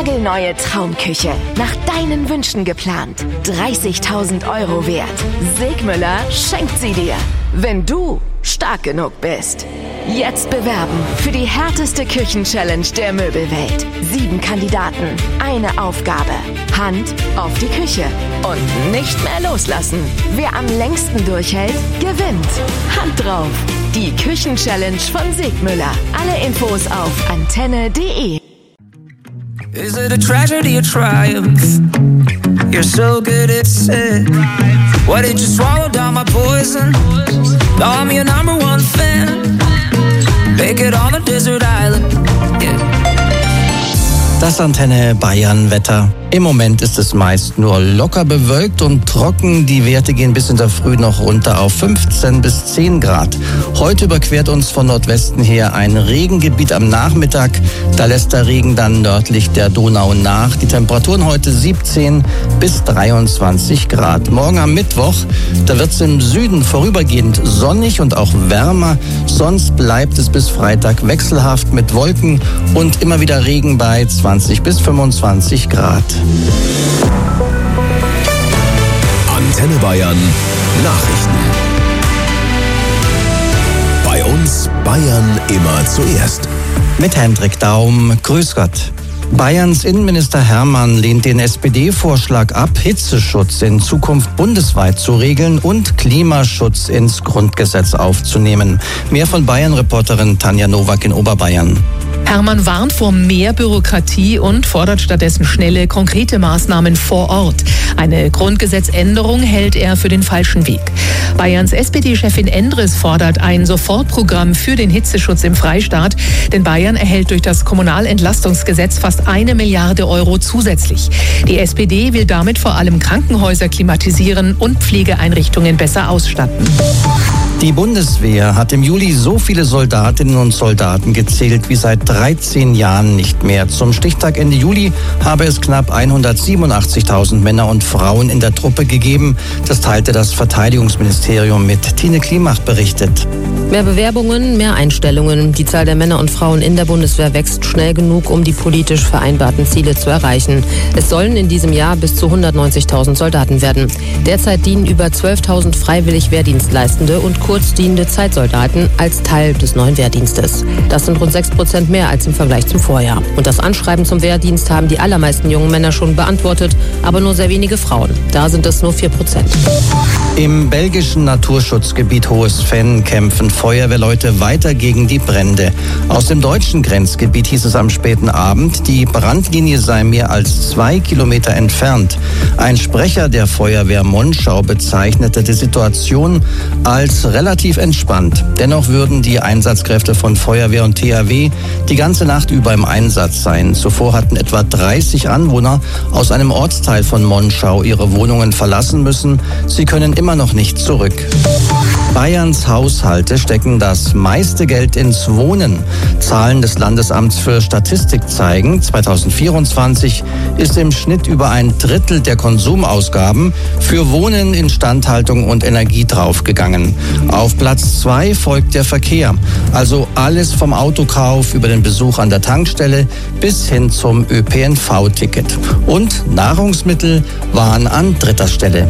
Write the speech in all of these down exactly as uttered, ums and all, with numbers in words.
nagelneue Traumküche. Nach deinen Wünschen geplant. dreißigtausend Euro wert. Segmüller schenkt sie dir. Wenn du stark genug bist. Jetzt bewerben für die härteste Küchen-Challenge der Möbelwelt. Sieben Kandidaten, eine Aufgabe. Hand auf die Küche und nicht mehr loslassen. Wer am längsten durchhält, gewinnt. Hand drauf. Die Küchen-Challenge von Segmüller. Alle Infos auf antenne punkt de. Is it a tragedy or triumph? You're so good at it. Why did you swallow down my poison? Now I'm your number one fan. Make it on a desert island. Yeah. Das Antenne Bayern Wetter. Im Moment ist es meist nur locker bewölkt und trocken. Die Werte gehen bis in der Früh noch runter auf fünfzehn bis zehn Grad. Heute überquert uns von Nordwesten her ein Regengebiet am Nachmittag. Da lässt der Regen dann nördlich der Donau nach. Die Temperaturen heute siebzehn bis dreiundzwanzig Grad. Morgen am Mittwoch, da wird es im Süden vorübergehend sonnig und auch wärmer. Sonst bleibt es bis Freitag wechselhaft mit Wolken und immer wieder Regen bei zwanzig bis fünfundzwanzig Grad. Antenne Bayern Nachrichten. Bei uns Bayern immer zuerst. Mit Hendrik Daum, grüß Gott. Bayerns Innenminister Hermann lehnt den S P D-Vorschlag ab, Hitzeschutz in Zukunft bundesweit zu regeln und Klimaschutz ins Grundgesetz aufzunehmen. Mehr von Bayern-Reporterin Tanja Nowak in Oberbayern. Hermann warnt vor mehr Bürokratie und fordert stattdessen schnelle, konkrete Maßnahmen vor Ort. Eine Grundgesetzänderung hält er für den falschen Weg. Bayerns S P D-Chefin Endres fordert ein Sofortprogramm für den Hitzeschutz im Freistaat, denn Bayern erhält durch das Kommunalentlastungsgesetz fast eine Milliarde Euro zusätzlich. Die S P D will damit vor allem Krankenhäuser klimatisieren und Pflegeeinrichtungen besser ausstatten. Die Bundeswehr hat im Juli so viele Soldatinnen und Soldaten gezählt wie seit dreizehn Jahren nicht mehr. Zum Stichtag Ende Juli habe es knapp hundertsiebenundachtzigtausend Männer und Frauen in der Truppe gegeben. Das teilte das Verteidigungsministerium mit. Tine Klimach berichtet. Mehr Bewerbungen, mehr Einstellungen. Die Zahl der Männer und Frauen in der Bundeswehr wächst schnell genug, um die politisch vereinbarten Ziele zu erreichen. Es sollen in diesem Jahr bis zu hundertneunzigtausend Soldaten werden. Derzeit dienen über zwölftausend freiwillig Wehrdienstleistende und kurzdienende Zeitsoldaten als Teil des neuen Wehrdienstes. Das sind rund sechs Prozent mehr als im Vergleich zum Vorjahr. Und das Anschreiben zum Wehrdienst haben die allermeisten jungen Männer schon beantwortet, aber nur sehr wenige Frauen. Da sind es nur vier Prozent. Im belgischen Naturschutzgebiet Hohes Venn kämpfen Feuerwehrleute weiter gegen die Brände. Aus dem deutschen Grenzgebiet hieß es am späten Abend, die Brandlinie sei mehr als zwei Kilometer entfernt. Ein Sprecher der Feuerwehr Monschau bezeichnete die Situation als relativ entspannt. Dennoch würden die Einsatzkräfte von Feuerwehr und T H W die ganze Nacht über im Einsatz sein. Zuvor hatten etwa dreißig Anwohner aus einem Ortsteil von Monschau ihre Wohnungen verlassen müssen. Sie können immer noch nicht zurück. Bayerns Haushalte stecken das meiste Geld ins Wohnen. Zahlen des Landesamts für Statistik zeigen, zweitausendvierundzwanzig ist im Schnitt über ein Drittel der Konsumausgaben für Wohnen, Instandhaltung und Energie draufgegangen. Auf Platz zwei folgt der Verkehr, also alles vom Autokauf über den Besuch an der Tankstelle bis hin zum Ö P N V-Ticket. Und Nahrungsmittel waren an dritter Stelle.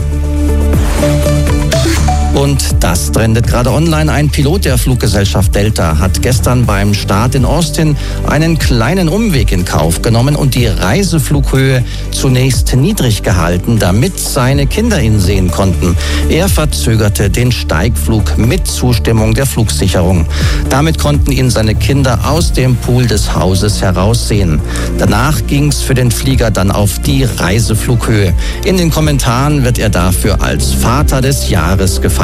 Und das trendet gerade online. Ein Pilot der Fluggesellschaft Delta hat gestern beim Start in Austin einen kleinen Umweg in Kauf genommen und die Reiseflughöhe zunächst niedrig gehalten, damit seine Kinder ihn sehen konnten. Er verzögerte den Steigflug mit Zustimmung der Flugsicherung. Damit konnten ihn seine Kinder aus dem Pool des Hauses heraussehen. Danach ging's für den Flieger dann auf die Reiseflughöhe. In den Kommentaren wird er dafür als Vater des Jahres gefeiert.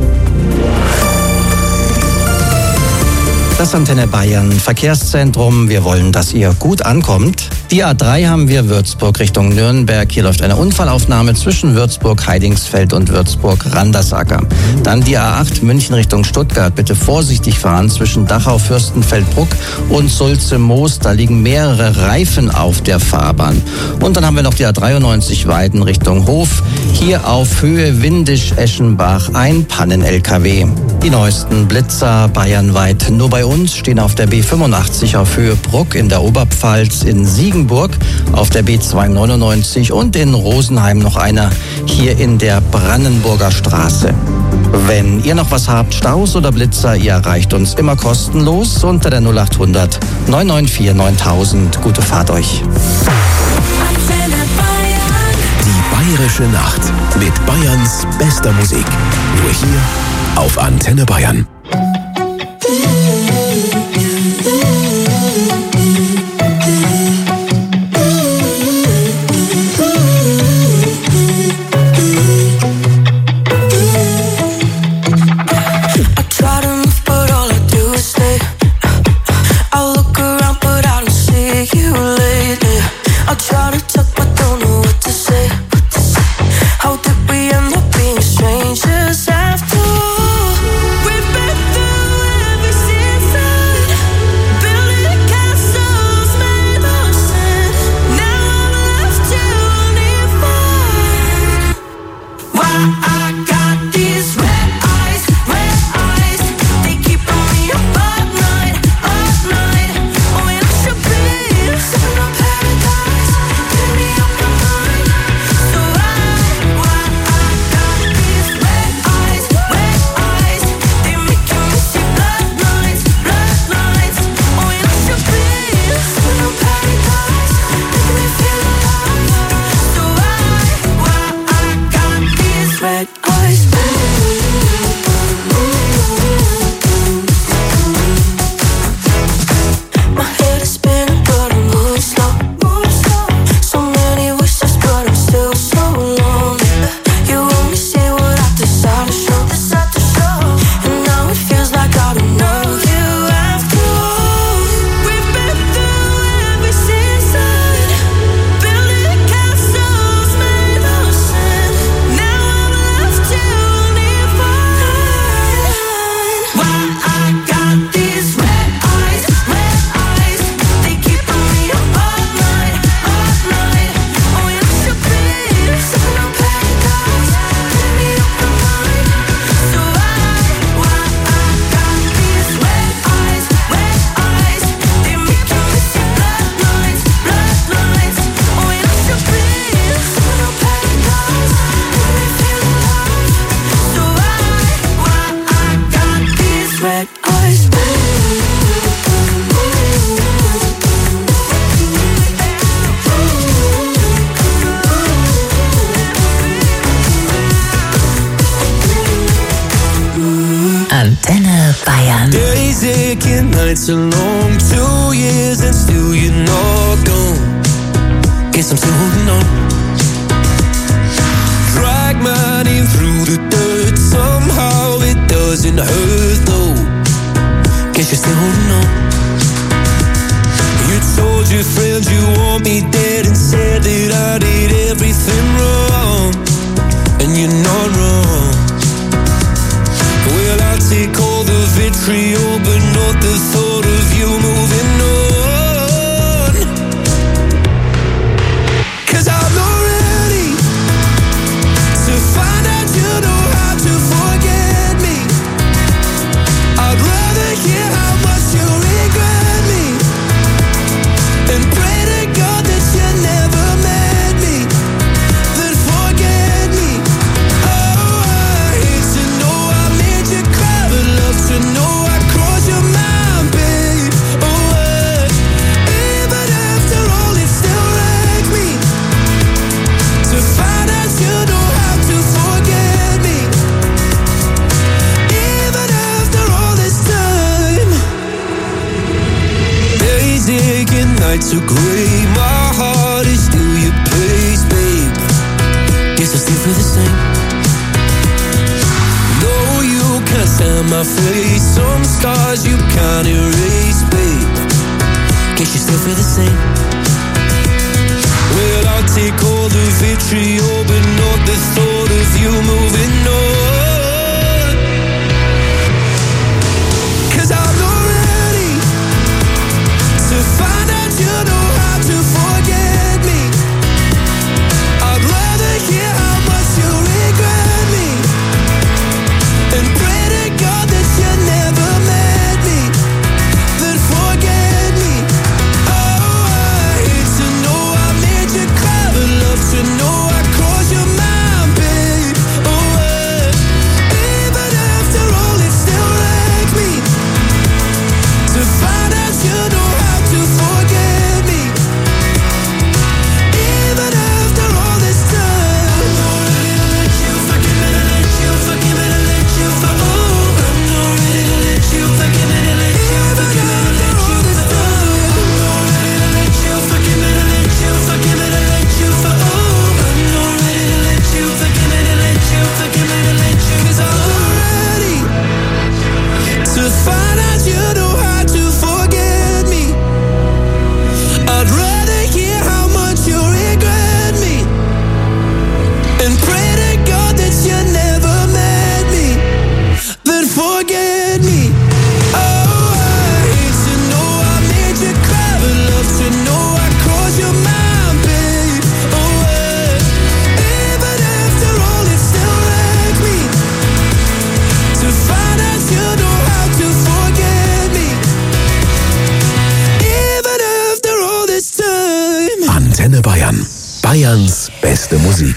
Das Antenne Bayern Verkehrszentrum. Wir wollen, dass ihr gut ankommt. Die A drei haben wir Würzburg Richtung Nürnberg. Hier läuft eine Unfallaufnahme zwischen Würzburg-Heidingsfeld und Würzburg-Randersacker. Dann die A acht München Richtung Stuttgart. Bitte vorsichtig fahren zwischen Dachau-Fürstenfeldbruck und Sulze-Moos. Da liegen mehrere Reifen auf der Fahrbahn. Und dann haben wir noch die A dreiundneunzig Weiden Richtung Hof. Hier auf Höhe Windisch-Eschenbach ein Pannen-L K W. Die neuesten Blitzer bayernweit nur bei uns. uns stehen auf der B fünfundachtzig auf Höhe Bruck in der Oberpfalz, in Siegenburg auf der B zweihundertneunundneunzig und in Rosenheim noch einer hier in der Brandenburger Straße. Wenn ihr noch was habt, Staus oder Blitzer, ihr erreicht uns immer kostenlos unter der null acht hundert neun neun vier neuntausend. Gute Fahrt euch. Die Bayerische Nacht mit Bayerns bester Musik. Nur hier auf Antenne Bayern. Antenne Bayern. Days aching, nights are long, two years and still you're not gone. Guess I'm still holding on. Drag my name through the dirt, somehow it doesn't hurt though. Guess you're still holding on. You told your friends you want me dead and said that I did everything wrong, and you're not wrong. Well, I'll take all the vitriol, but not the thought of you moving on. 'Cause I'm not ready to find out you know how to forget me. I'd rather hear how much you regret me and pray to God that you never met me, then forget me. Oh, I hate to know I made you cry, but love to know I crossed your mind, babe. Oh, uh, even after all it still wrecks me to find out you know how to forget me. Even after all this time, days aching, nights are gray, my heart is still your place, babe. Guess I still feel the same. No, you can't stand my face, some scars you can't erase, babe. Guess you still feel the same. Well, I'll take all the vitriol, but not the thought of you moving on. 'Cause I'm not ready to find out you know how to forget me. I'd rather hear how much you regret me and pray to God that you never met me, Antenne Bayern. Bayerns beste Musik.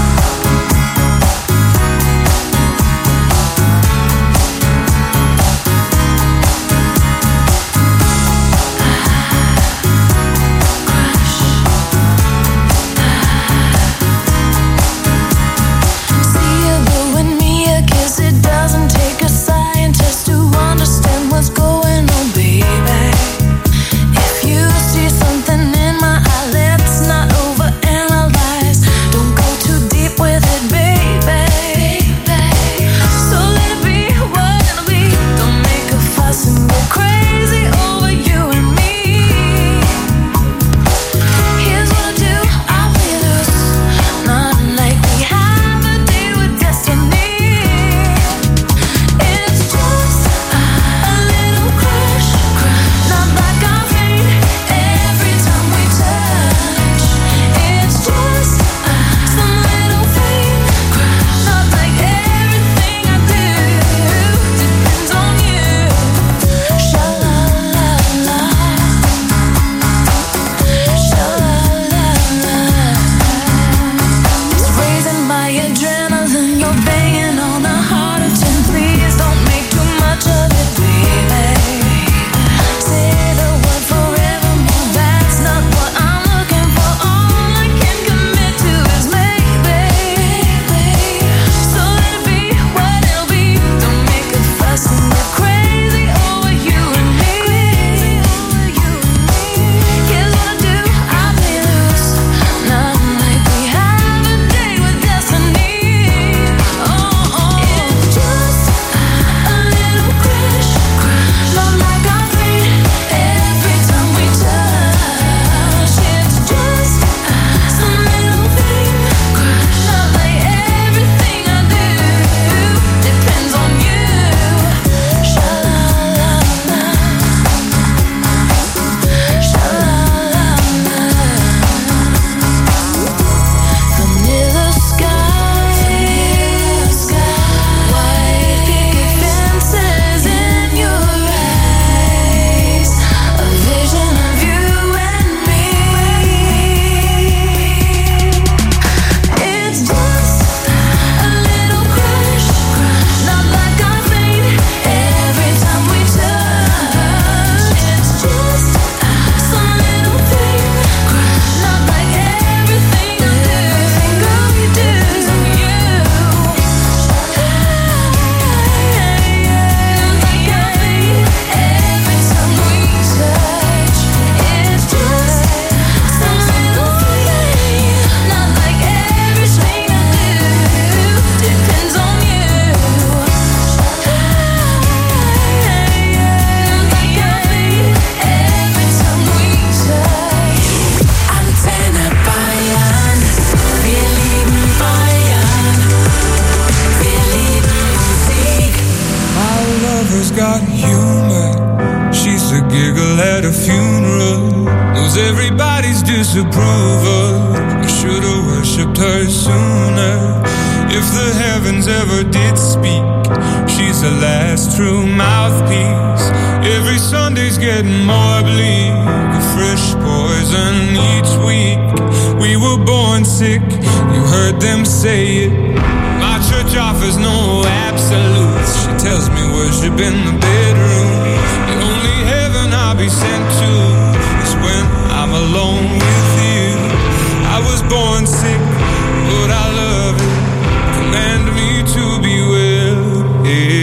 Disapproval. I should have worshipped her sooner. If the heavens ever did speak, she's the last true mouthpiece. Every Sunday's getting more bleak, a fresh poison each week. We were born sick, you heard them say it. My church offers no absolutes. She tells me worship in the bedroom. The only heaven I'll be sent to is when I'm alone with you. I was born sick, but I love it. Command me to be well.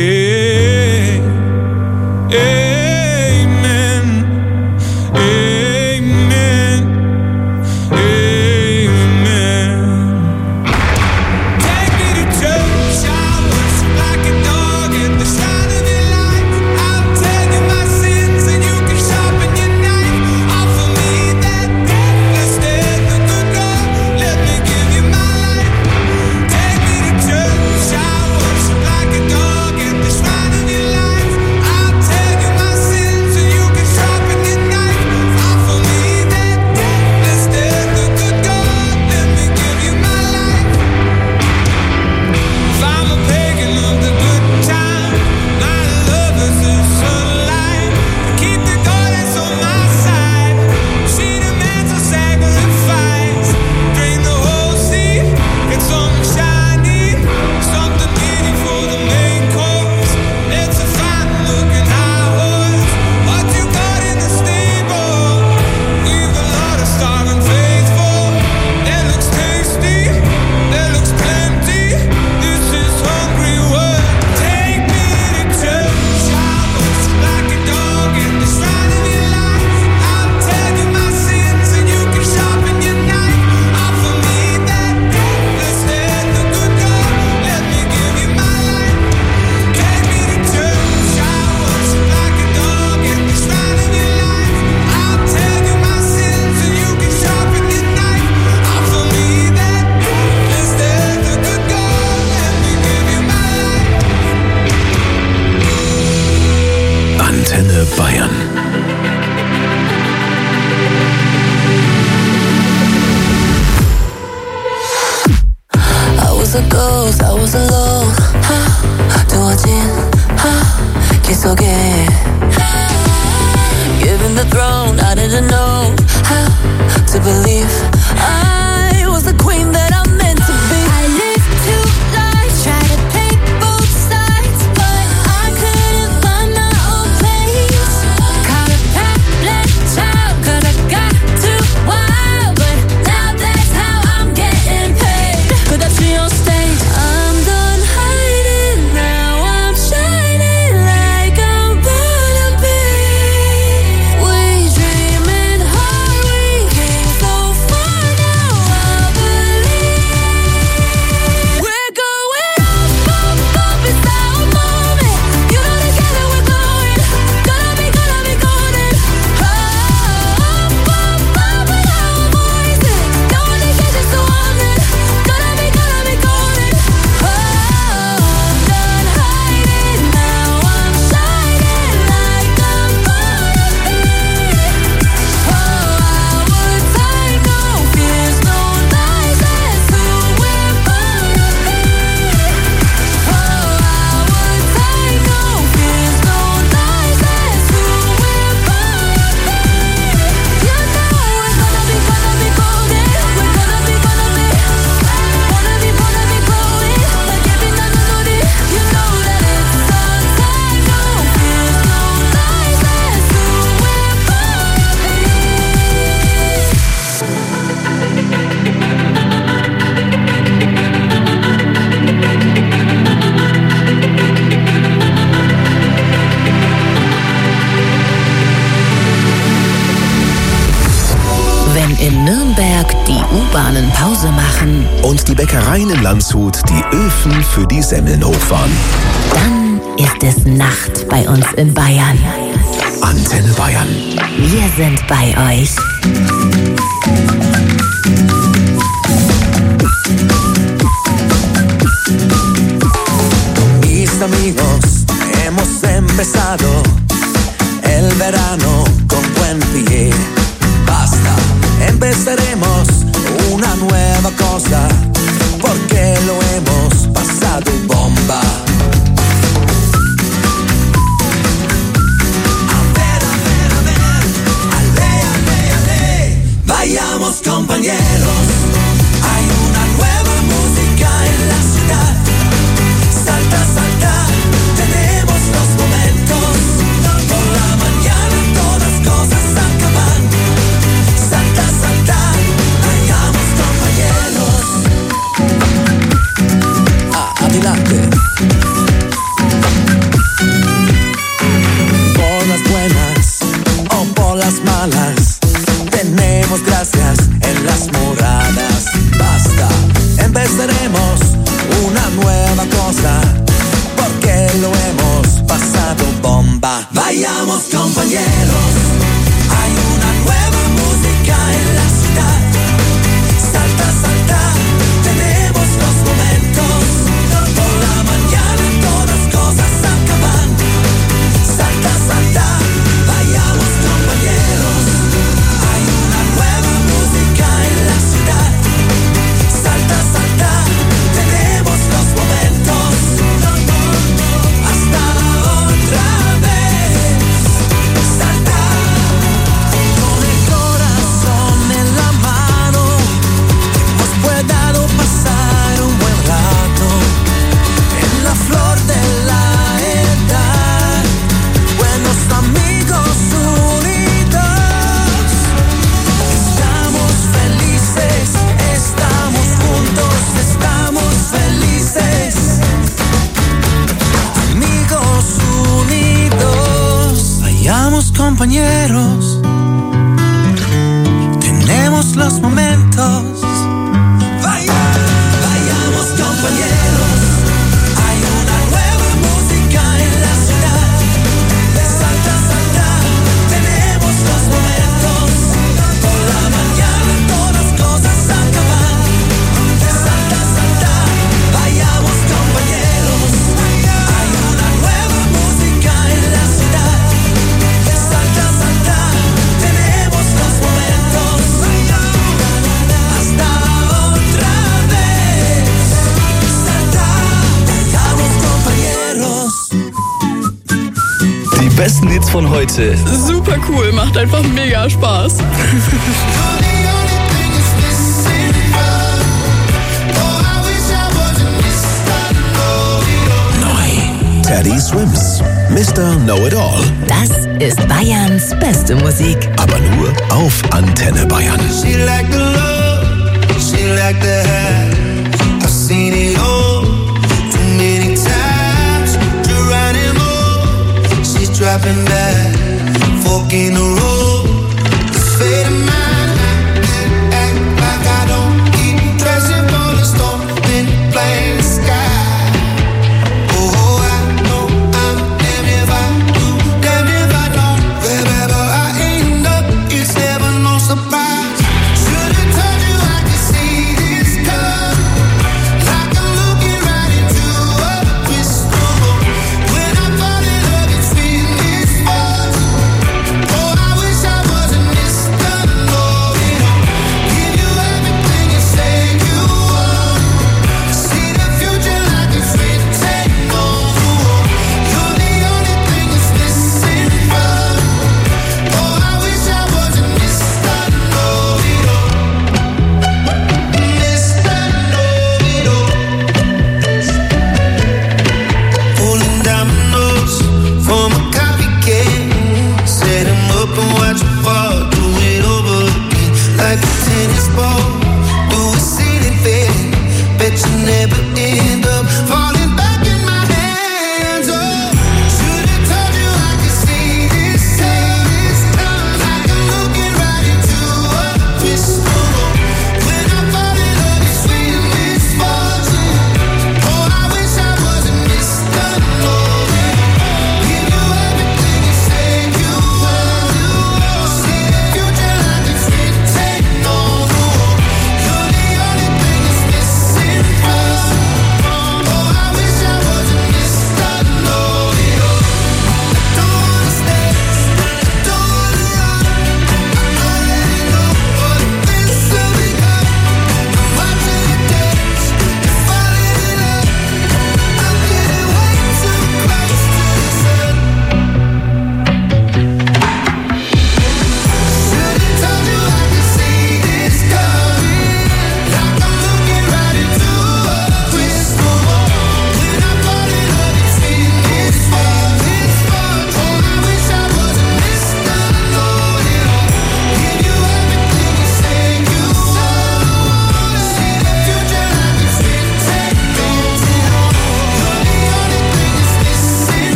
Hey, amen, amen, amen. Take me to church, I worship like a dog at the start of your life. I'll tell you my sins and you can sharpen your knife. Offer me that day. a ghost, I was alone. 두어진 길 속에 given the throne, I didn't know how to believe I was the queen that I'm meant to be. I lived two lives, tried to take both sides, but I couldn't find my own place. Caught a path, black child, cause I got too wild, but now that's how I'm getting paid. Could I see on stage? I'm done hiding, now I'm shining like I'm born to be. We dreaming hard, we came so far, now I believe. We're going up, up, up, it's our moment. You know together we're going, gonna be, gonna be golden. Up, up, up, with our voices. Don't wanna get just so honest. Gonna be, gonna be golden. Oh, I'm done hiding, now I'm shining like I'm born to be. Oh, our time, no fears, no lies, that's who we're born to be. Oh, our time, no fears, no lies, that's who we're born to be. You know we're gonna be, gonna be golden. We're gonna be, gonna be, wanna be, wanna be glowing like every night I know it. You know that it's our time, no fears, no lies, that's who we're born to be. Wenn in Nürnberg die U-Bahnen Pause machen, Und die Bäckereien in Landshut die Öfen für die Semmeln hochfahren. dann ist es Nacht bei uns in Bayern. Antenne Bayern. Wir sind bei euch. Mis amigos, hemos empezado el verano con buen pie. Basta, empezaremos una nueva cosa, porque lo hemos pasado bomba. A ver, a ver, a ver, ale, ale, ale. Vayamos compañeros, hay una nueva música en la ciudad. Salta, salta, tenemos los momentos. Por la mañana todas cosas acaban. Salta, salta, vayamos compañeros. Ah, adelante. Por las buenas o por las malas, tenemos gracias en las moradas. Basta, empezaremos una nueva cosa, porque lo hemos pasado bomba. Vayamos compañeros, hay una nueva música en la ciudad. Salta, salta, tenemos los momentos. Por la mañana todas cosas acaban. Salta, salta, vayamos compañeros, hay una nueva música en la ciudad. Salta, salta, tenemos los momentos. Hasta otra vez. Salta, con el corazón en la mano, os puedo pasar un buen rato. En la flor de la edad, buenos amigos unidos. Estamos felices, estamos juntos, estamos felices. Amigos unidos, vayamos compañeros, tenemos los momentos. Vaya- Vayamos compañeros, hay una nueva música en la ciudad. Salta, salta, tenemos los momentos. Por la mañana todas cosas acaban. Salta, salta, vayamos compañeros, hay una nueva música en la ciudad. Salta, salta, tenemos los momentos. besten Hits von heute. Super cool, macht einfach mega Spaß. Neu. Teddy Swims. Mister Know-It-All. Das ist Bayerns beste Musik. Aber nur auf Antenne Bayern. She like the love, she like the high. I've seen it all too many times. Geronimo, she's dropping back, fork in the road. This fate of mine, act like I don't keep dressing for the storm, then playing the sky.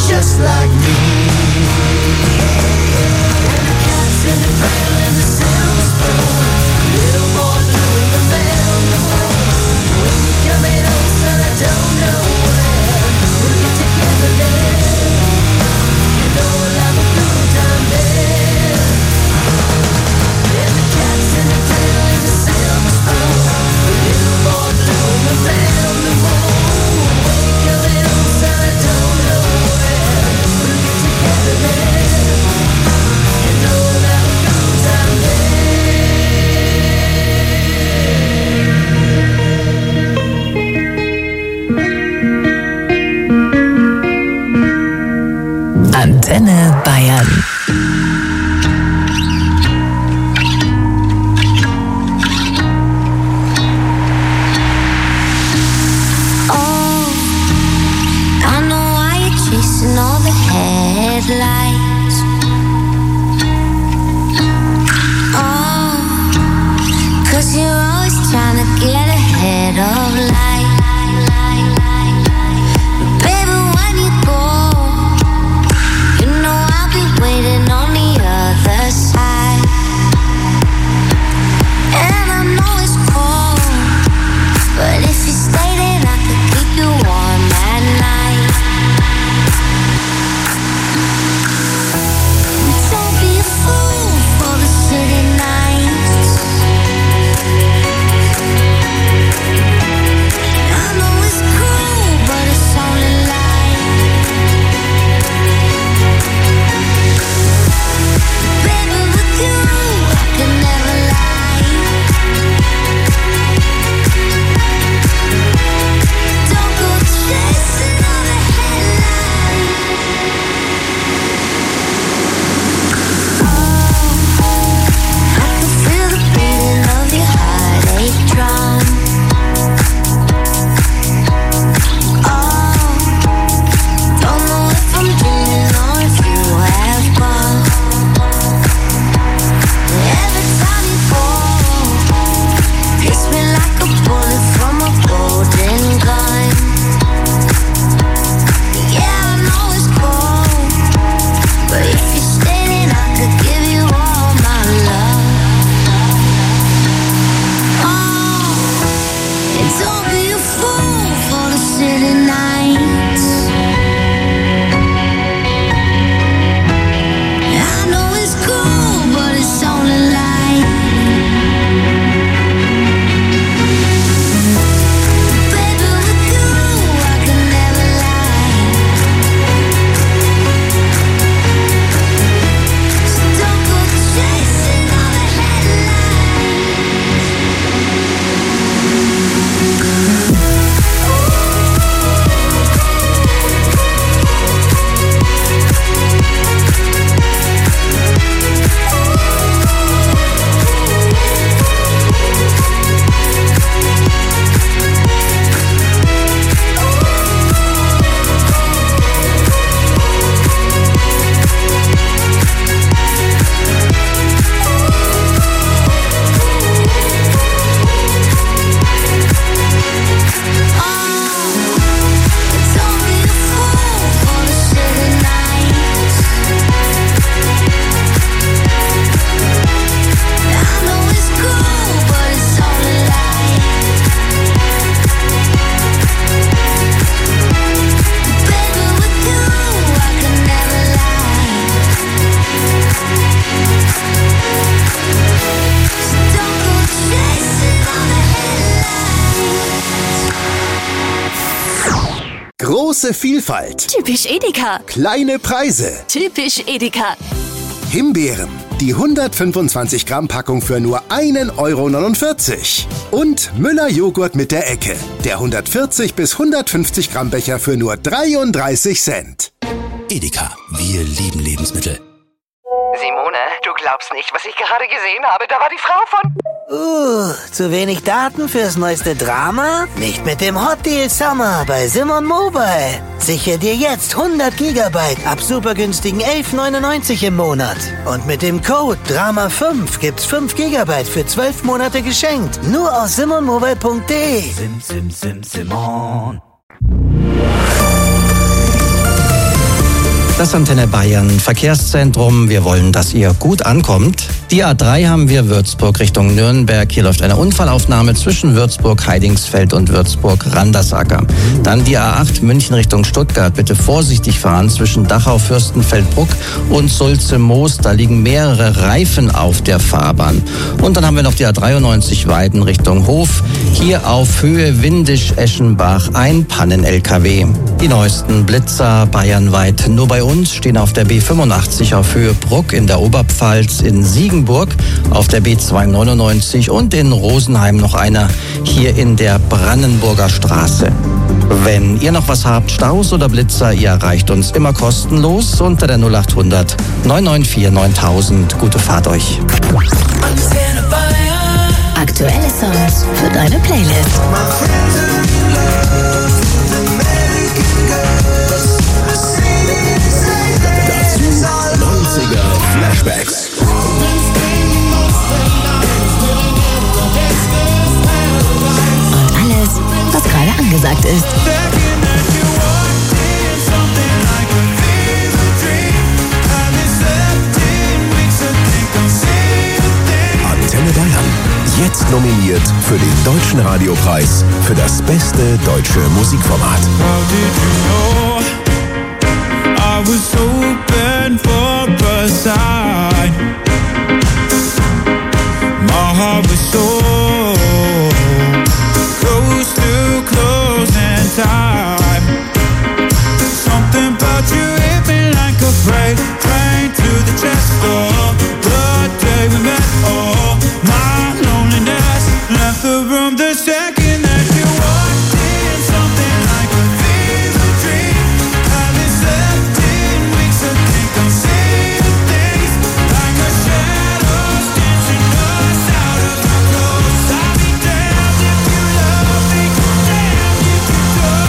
just like me. And the cats in the trail and the silver spoon, little boy blue in the bell. When you coming home, son, I don't know when. We'll get together then. You know we'll have a good time then. And the cats in the trail and the silver spoon, little boy blue in the bell. When you coming home, son, I don't know when. We'll get together then. You know we'll have a good time then. Antenne Bayern. Oh, I know why you're chasing all the headlights. Oh, 'cause you're always trying to get ahead of life. Baby, when you go, you know I'll be waiting on the other side. And I know it's cold, but if you stay then I could keep you warm at night. Don't be a fool for the city nights. I know it's cruel, but it's only light. Baby, with you I can never lie. Don't go chasing all the headlines. Oh, I can feel the beating of your heartache drum. Oh, don't know if I'm dreaming or if you have gone. Every time you fall, hits me like a bullet from a golden gun. Yeah, I know it's cold, but if you stay then I could give you all my love. Oh, and don't be a fool for the city nights. I know it's cool, but it's only light. Baby, with you I can never lie. So don't go chasing all the headlines. Don't be a fool for the city nights. I know it's cool, but it's only light. Baby, with you I can never lie. So don't go chasing all the headlines. Große Vielfalt, Typisch Edeka. kleine Preise. Typisch Edeka. Himbeeren, die hundertfünfundzwanzig Gramm Packung für nur ein Euro neunundvierzig. Und Müller Joghurt mit der Ecke, der hundertvierzig bis hundertfünfzig Gramm Becher für nur dreiunddreißig Cent. Edeka, wir lieben Lebensmittel. Simone, du glaubst nicht, was ich gerade gesehen habe. Da war die Frau von... Uh, zu wenig Daten fürs neueste Drama? Nicht mit dem Hot Deal Summer bei Simon Mobile. Sichere dir jetzt hundert Gigabyte ab supergünstigen elf neunundneunzig im Monat. Und mit dem Code Drama fünf gibt's fünf Gigabyte für zwölf Monate geschenkt. Nur aus simon mobile punkt de. Sim, sim, sim, Simon. Das Antenne Bayern Verkehrszentrum. Wir wollen, dass ihr gut ankommt. Die A drei haben wir Würzburg Richtung Nürnberg. Hier läuft eine Unfallaufnahme zwischen Würzburg-Heidingsfeld und Würzburg-Randersacker. Dann die A acht München Richtung Stuttgart. Bitte vorsichtig fahren zwischen Dachau-Fürstenfeldbruck und Sulze-Moos. Da liegen mehrere Reifen auf der Fahrbahn. Und dann haben wir noch die A dreiundneunzig Weiden Richtung Hof. Hier auf Höhe Windisch-Eschenbach ein Pannen-L K W. Die neuesten Blitzer bayernweit nur bei uns stehen auf der B fünfundachtzig auf Höhe Bruck in der Oberpfalz, in Siegenburg auf der B zweihundertneunundneunzig und in Rosenheim noch einer hier in der Brandenburger Straße. Wenn ihr noch was habt, Staus oder Blitzer, ihr erreicht uns immer kostenlos unter der null acht hundert neun neun vier neuntausend. Gute Fahrt euch. Aktuelle Songs für deine Playlist. neunziger Flashbacks. Und alles, was gerade angesagt ist. Antenne Bayern. Jetzt nominiert für den Deutschen Radiopreis für das beste deutsche Musikformat. I was hoping for a sign. My heart was so close to closing time. Something about you hit me like a freight train to the chest door. The day we met, oh, my loneliness left the room the second that you walked in. Something like a fever dream. Having slept in weeks, I think I'm seeing things like a shadow stitching us out of our clothes. I'll be damned if you love me, damned if you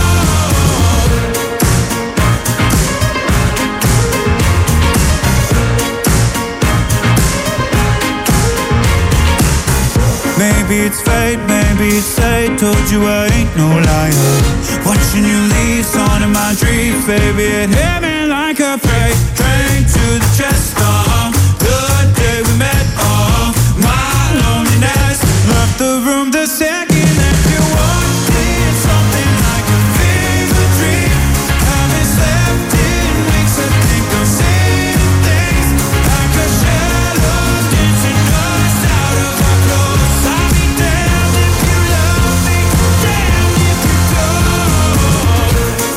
don't. Maybe it's fate, maybe it's fate. Told you I ain't no liar. Watching you leave, on in my dreams, baby, it hit me like a freight train to the chest. Oh, the day we met, oh, my loneliness left the room the second that you walked in. Something like a fever dream. Haven't slept in weeks, I think I'm seeing things like a shadow stitching us out of our clothes. I'll be damned if you love me, damned if you don't.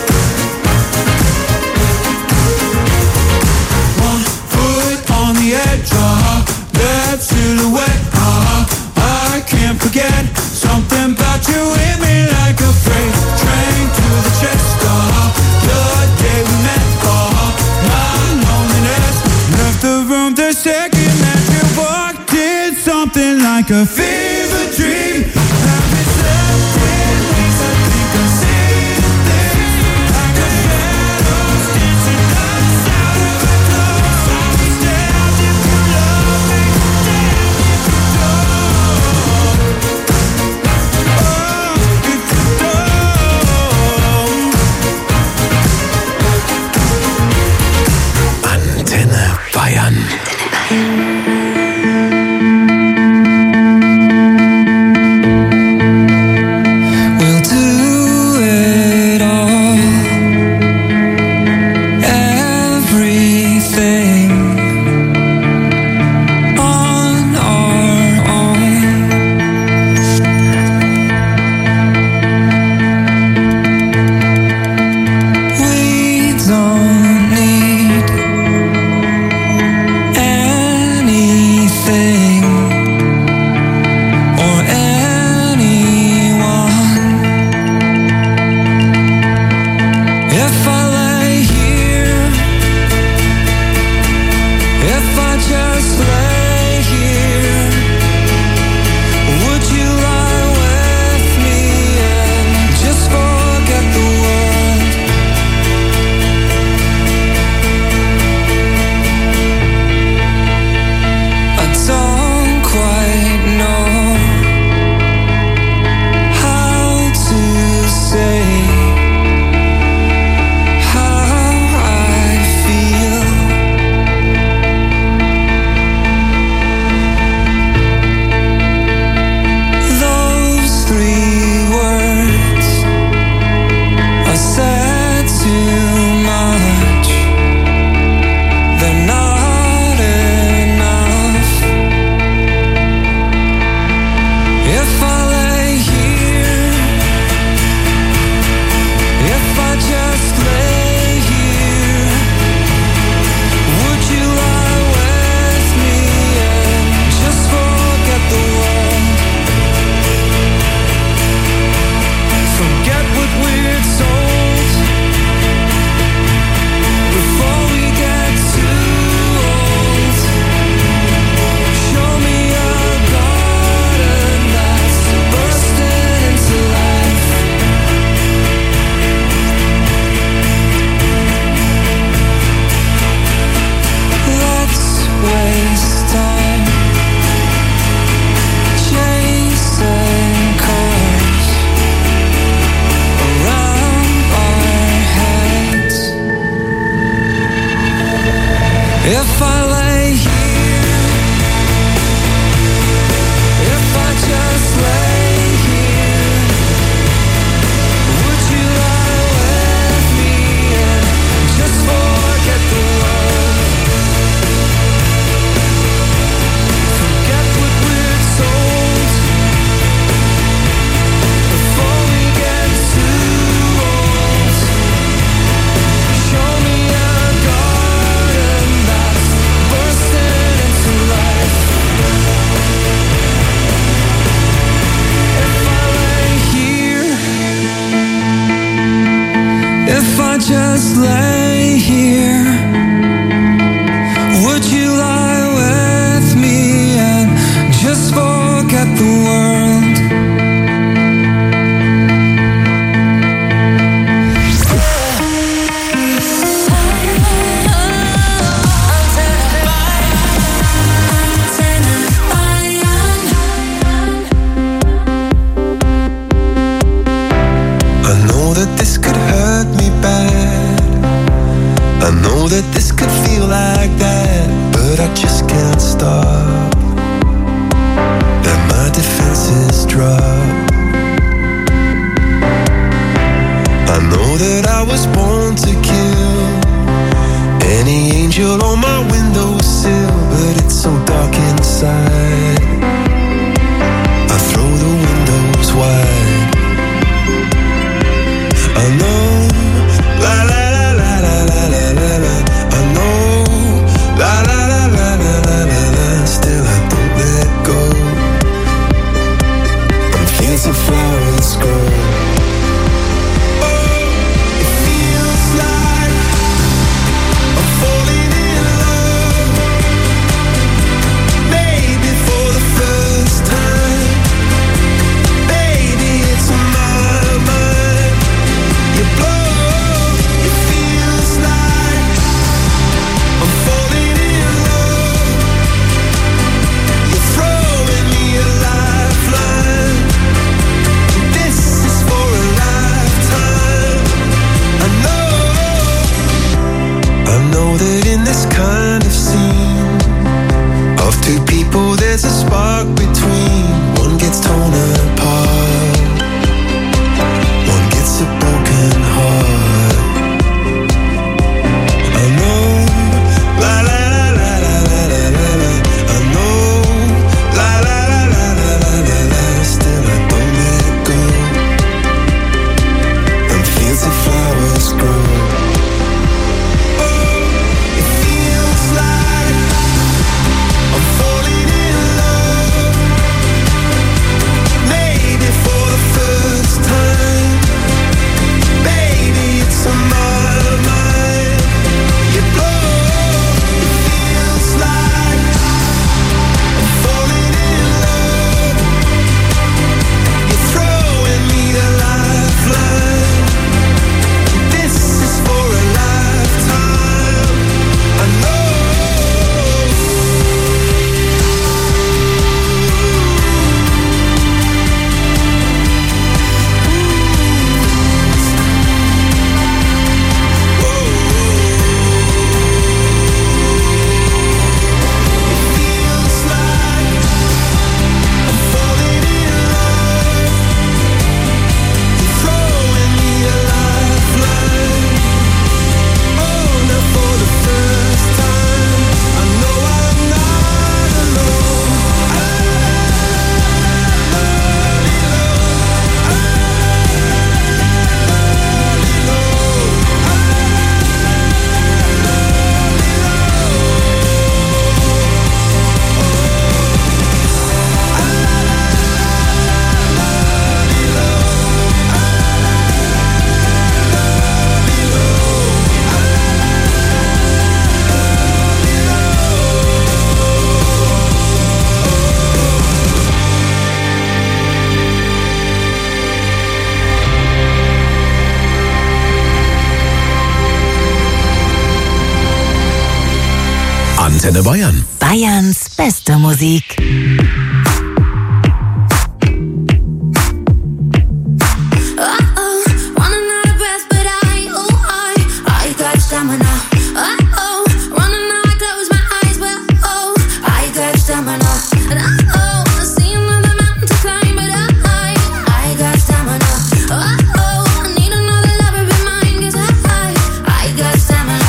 One foot on the edge, uh, left silhouette, uh, I can't forget. Something about you hit me like a freight train to the chest, uh, the day we met, uh, my loneliness left the room the second that you walked in. Something like a fever dream. Haven't slept in weeks, I think I'm seeing things like a shadow stitching us out of our clothes. I'll be damned if you love me, damned if you don't. Oh, if you don't. Antenne Bayern. know that this could feel like that, but I just can't stop. Let my defenses drop. I know that I was born to kill any angel on my windowsill, but it's so dark inside. I throw the windows wide. I know, la la la la la la la la la. I know, la la la la la la la la. Still I don't let go. And fields of flowers grow. That in this kind of scene of two people there's a spark between. One gets torn apart, one gets a broken heart. I know, la la la la la la la la la. I know, la la la la la la la la. Still I don't let go. And fields of flowers grow. Antenne Bayern. Bayerns beste Musik.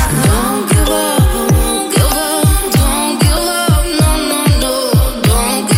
Don't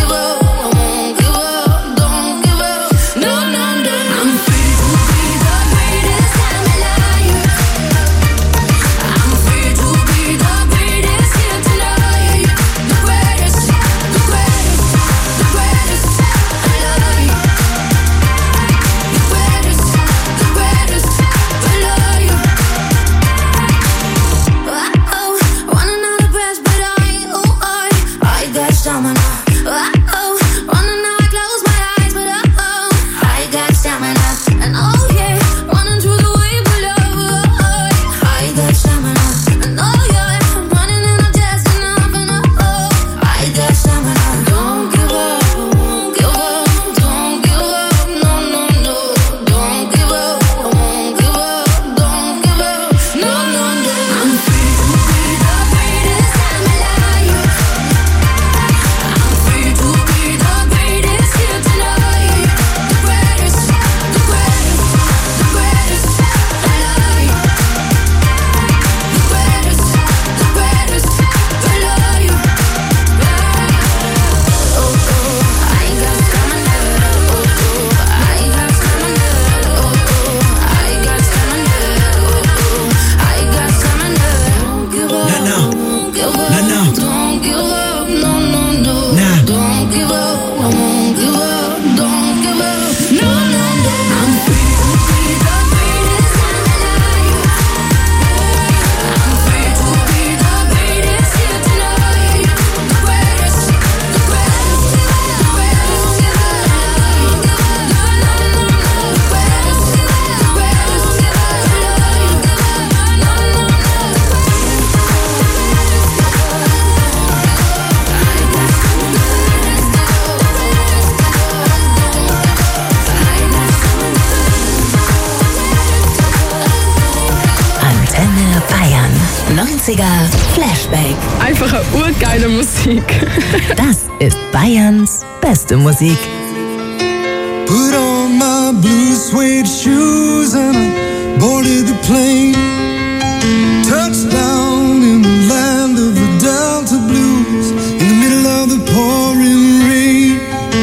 neunziger Flashback. Einfach eine urgeile Musik. Das ist Bayerns beste Musik. Put on my blue suede shoes and I boarded the plane. Touchdown in the land of the Delta Blues, in the middle of the pouring rain.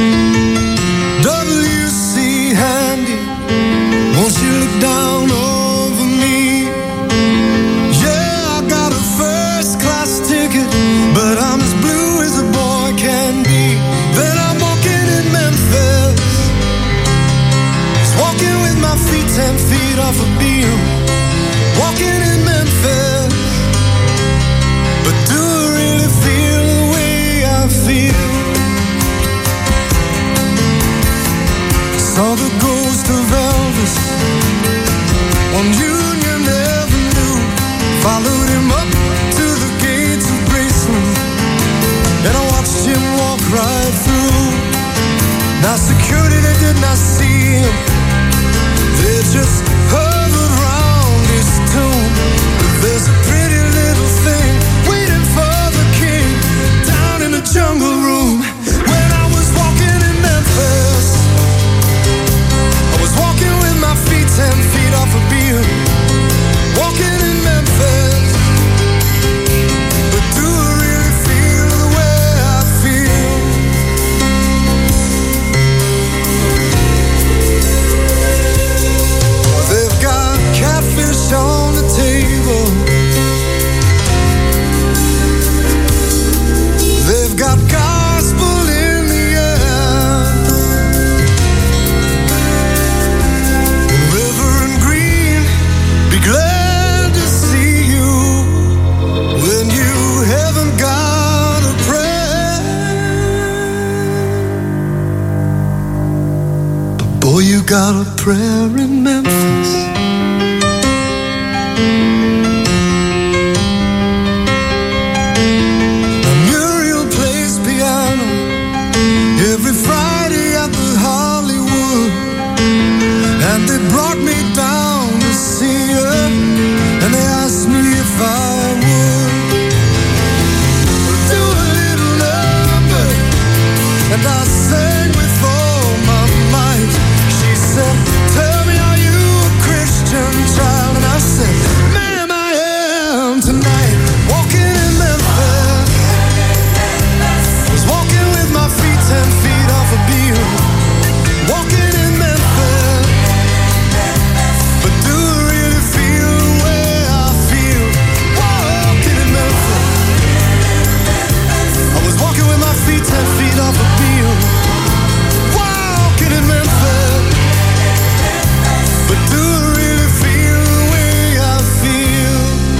W C Handy, won't you look down over me? Yeah, I got a first class ticket, but I'm as blue as a boy can be. Then I'm walking in Memphis, just walking with my feet ten feet off a beam. Walking in Memphis, but do I really feel the way I feel? Saw the ghost of Elvis on Union Avenue, followed him up to the gates of Graceland, and I watched him walk right through. Now security, they did not see him, they just hovered around his tomb. But there's a pretty little thing waiting for the king down in the jungle room. When I was walking in Memphis, I was walking with my feet ten feet off a beam. Walking in Memphis, but do I really feel the way I feel? They've got catfish on the table, they've got gospel in the air. Reverend Green, be glad to see you when you haven't got a prayer. But boy, you got a prayer in Memphis. Now Muriel plays piano every Friday at the Hollywood, and they brought me down to see her, and they asked me if I would do a little number, and I sang with all my might. She said, tell me, are you a Christian child? And I said, ma'am, I am tonight. Walking in Memphis, was walking with my feet ten feet off a beam. Walking in Memphis, but do I really feel the way I feel? Walking in Memphis, I was walking with my feet ten feet off a beam. Walking in Memphis, but do I really feel the way I feel?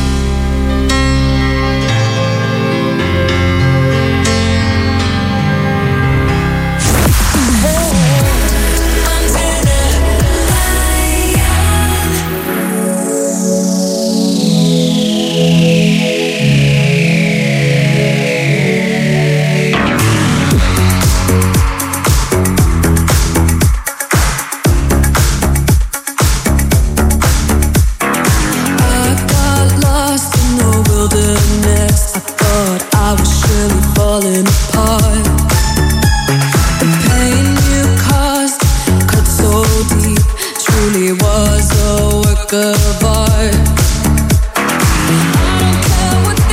I got lost in the wilderness. I thought I was surely falling apart. The pain you caused cut so deep, truly was a work of art. I don't care what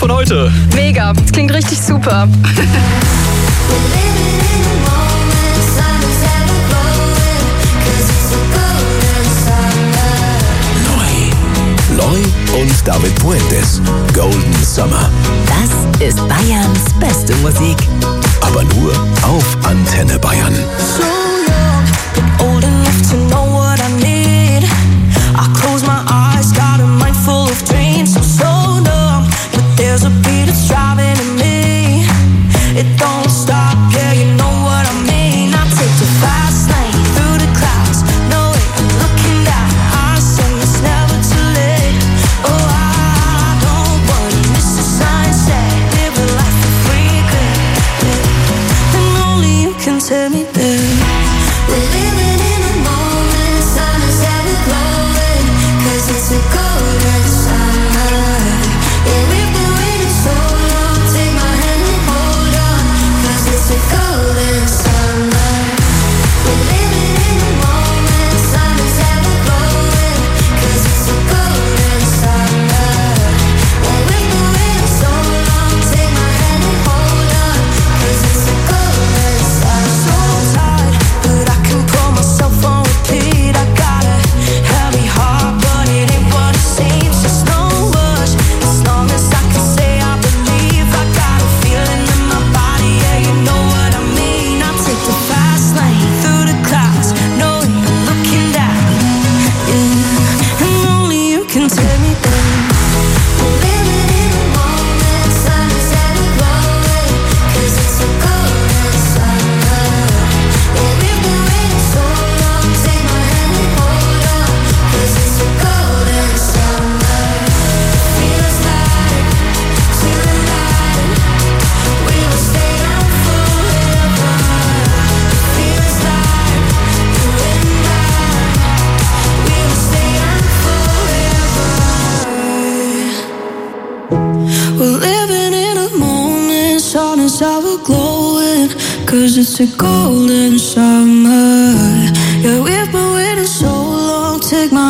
von heute? Mega, das klingt richtig super. Loi und David Puentes. Golden Summer. Das ist Bayerns beste Musik. Aber nur auf Antenne Bayern. So young, but old enough to know what I need. I close my eyes, got a mind full of dreams. I'm so numb, but there's a beat that's driving in me. It don't stop, yeah, you know what I mean. I take the fast lane through the clouds. No way, I'm looking down. I sing it's never too late. Oh, I don't wanna miss the sunset. Live a life of regret. And only you can tell me that. We're living in a moment, sun is ever glowing. Cause it's a golden summer. Yeah, we've been waiting so long. Take my hand and hold on. Cause it's a golden summer. We're living in a moment, sun is ever glowing. Cause it's a golden summer. Yeah, we've been waiting so long. Take my hand and hold on. Cause it's a golden summer. So tired, but I can pull myself on repeat. I got a heavy heart, but it ain't what it seems. There's no rush, as long as I can say I believe. I got a feeling in my body, yeah, you know what I mean. I take the fast lane through the clouds, knowing I'm looking down. Yeah, and only you can tell me that. We're living in a moment, sun is ever glowing. Cause it's a golden summer. Yeah, we've been waiting so long. Take my hand and hold on. Cause it's a golden summer. Feels like tonight we will stay on forever. Feels like you and I, we will stay on forever. We're living in a moment, sun is ever glowing. Cause it's a golden summer. Yeah, we've been